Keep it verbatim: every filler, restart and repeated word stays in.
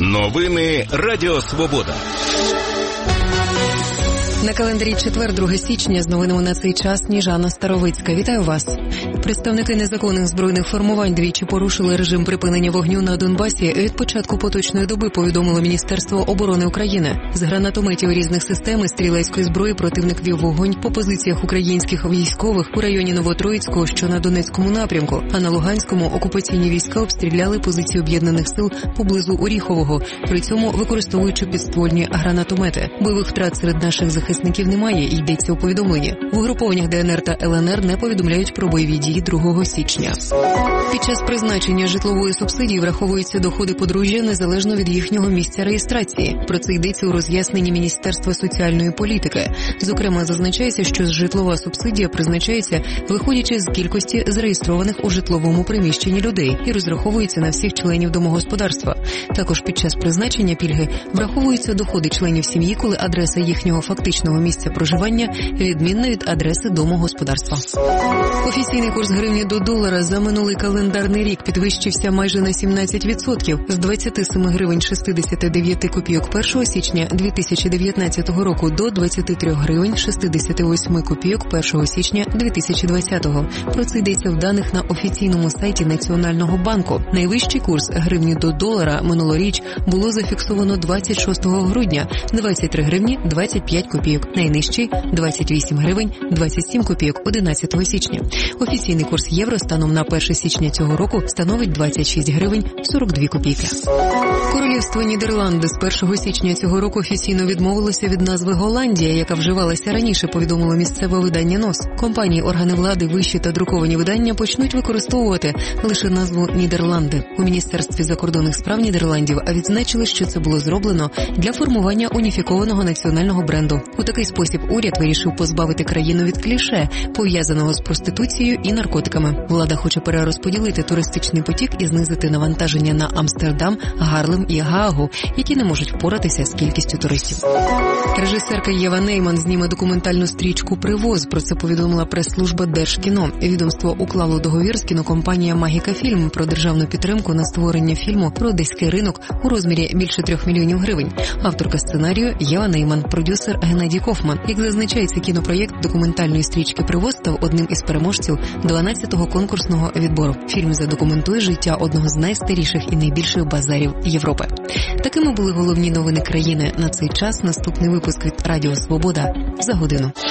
Новини Радіо Свобода. На календарі четвер, друге січня, з новинами на цей час Сніжана Старовицька. Вітаю вас. Представники незаконних збройних формувань двічі порушили режим припинення вогню на Донбасі. Від початку поточної доби повідомило Міністерство оборони України. З гранатометів різних систем і стрілецької зброї противник вів вогонь по позиціях українських військових у районі Новотроїцького, що на Донецькому напрямку, а на Луганському окупаційні війська обстріляли позиції об'єднаних сил поблизу Оріхового, при цьому використовуючи підствольні гранатомети. Бойових втрат серед наших захисників немає, йдеться у повідомленні. В угрупованнях ДНР та ЛНР не повідомляють про бойові дії другого січня. Під час призначення житлової субсидії враховуються доходи подружжя незалежно від їхнього місця реєстрації. Про це йдеться у роз'ясненні Міністерства соціальної політики. Зокрема, зазначається, що житлова субсидія призначається, виходячи з кількості зареєстрованих у житловому приміщенні людей і розраховується на всіх членів домогосподарства. Також під час призначення пільги враховуються доходи членів сім'ї, коли адреса їхнього фактичного місця проживання відмінна від адреси домогосподарства. Офіційний курс гривні до долара за минулий календарний рік підвищився майже на сімнадцять відсотків з двадцяти семи гривень шістдесят дев'ять копійок першого січня дві тисячі дев'ятнадцятого року до двадцяти трьох гривень шістдесят вісім копійок першого січня дві тисячі двадцятого. Про це йдеться в даних на офіційному сайті Національного банку. Найвищий курс гривні до долара минулоріч було зафіксовано двадцять шостого грудня – двадцять три гривні двадцять п'ять копійок. Найнижчий – двадцять вісім гривень двадцять сім копійок одинадцятого січня. Офіційний курс євро станом на перше січня цього року становить двадцять шість гривень сорок дві копійки. Королівство Нідерланди з першого січня цього року офіційно відмовилося від назви Голландія, яка вживалася раніше, повідомило місцеве видання НОС. Компанії, органи влади, вищі та друковані видання почнуть використовувати лише назву Нідерланди. У Міністерстві закордонних справ Нідерландів відзначили, що це було зроблено для формування уніфікованого національного бренду. У такий спосіб уряд вирішив позбавити країну від кліше, пов'язаного з проституцією і наркотиками. Влада хоче перерозподілити туристичний потік і знизити навантаження на Амстердам, Гарлем і Гаагу, які не можуть впоратися з кількістю туристів. Режисерка Єва Нейман зніме документальну стрічку «Привоз». Про це повідомила прес-служба Держкіно. Відомство уклало договір з кінокомпанією «Магіка Фільм» про державну підтримку на створення фільму про одеський ринок у розмірі більше трьох мільйонів гривень. Авторка сценарію Єва Нейман, продюсер Геннадій Кофман. Як зазначається, кінопроєкт документальної стрічки «Привоз» став одним із переможців дванадцятого конкурсного відбору. Фільм задокументує життя одного з найстаріших і найбільших базарів Європи. Такими були головні новини країни на цей час. Наступний випуск від Радіо Свобода за годину.